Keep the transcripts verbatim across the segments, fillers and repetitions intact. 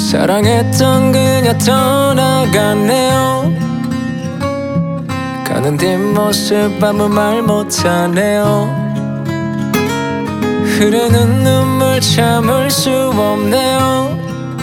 사랑했던 그녀 떠나가네요. 가는 뒷모습 아무 말 못하네요. 흐르는 눈물 참을 수 없네요.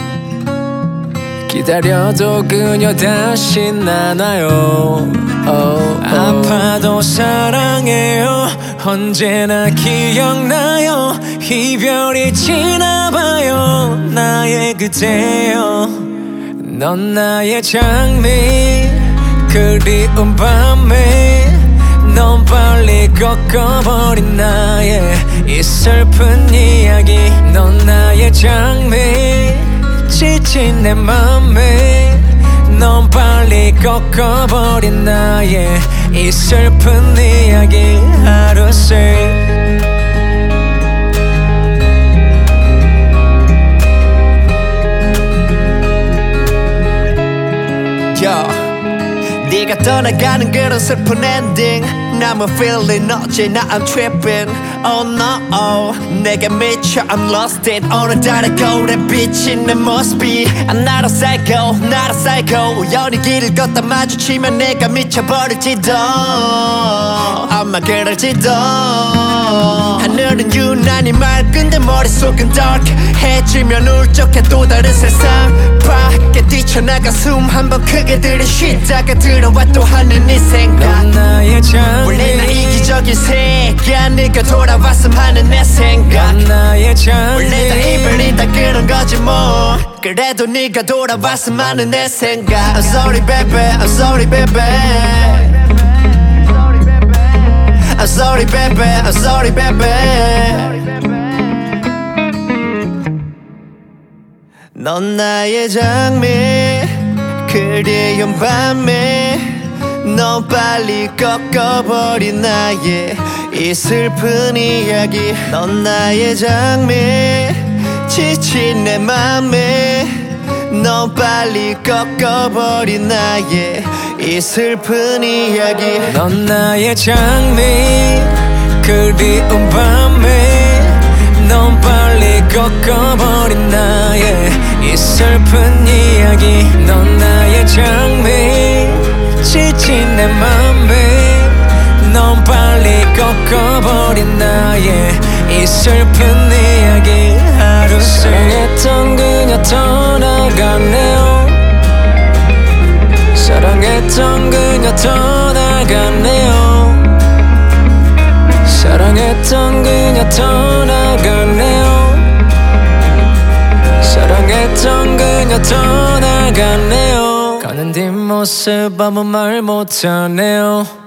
기다려도 그녀 다시 나나요. oh, 아파도 사랑해요. 언제나 기억나요. 이별이 지나봐요. 나의 그대여 넌 나의 장미 그리운 밤에 넌 빨리 꺾어버린 나의 이 슬픈 이야기. 넌 나의 장미 지친 내 맘에 넌 빨리 꺾어버린 나의 이 슬픈 이야기. 하루씩 Yo, 네가 떠나가는 그런 슬픈 엔딩 남은 feeling 어찌나 I'm tripping. Oh no, oh, 내게 미쳐 I'm lost it. 오늘 달의 거울에 비친 내 모습이 I'm not a psycho, not a psycho. 우연히 길을 걷다 마주치면 내가 미쳐버릴지도 아마 그럴지도. 하늘은 유난히 맑은데 머릿속은 dark. 해지면 울적해 또 다른 세상 밖에 뛰쳐나가 숨 한 번 크게 들이쉬다가 들어와 또 하는 네 생각. 넌 나의 장미 원래 나 이기적인 새가 네가 돌아왔음 하는 내 생각. 넌 나의 장미 원래 다 이별이 다 그런 거지 뭐. 그래도 네가 돌아왔음 하는 내 생각. I'm sorry baby, I'm sorry baby. I'm sorry baby, I'm sorry baby. 넌 나의 장미 그리운 밤에 넌 빨리 꺾어버린 나의 이 슬픈 이야기. 넌 나의 장미 지친 내 맘에 넌 빨리 꺾어버린 나의 이 슬픈 이야기. 넌 나의 장미 그리운 밤에 넌 빨리 꺾어버린 나의 이 슬픈 이야기. 넌 나의 장미 지친 내 맘에 넌 빨리 꺾어버린 나의 이 슬픈 이야기. 하루 사랑했던 그녀 떠나가네요. 사랑했던 그녀 떠나가네요. 사랑했던 그녀 떠나가네요. 사랑했던 그녀 떠나가네요. 가는 뒷모습 아무 말 못하네요.